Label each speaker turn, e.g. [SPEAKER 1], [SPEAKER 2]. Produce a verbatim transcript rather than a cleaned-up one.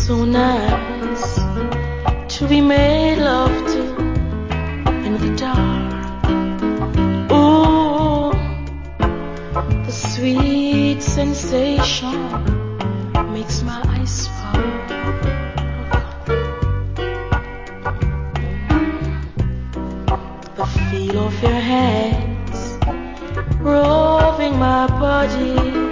[SPEAKER 1] so nice to be made love to in the dark. Ooh, the sweet sensation makes my eyes fall. The feel of your hands roving my body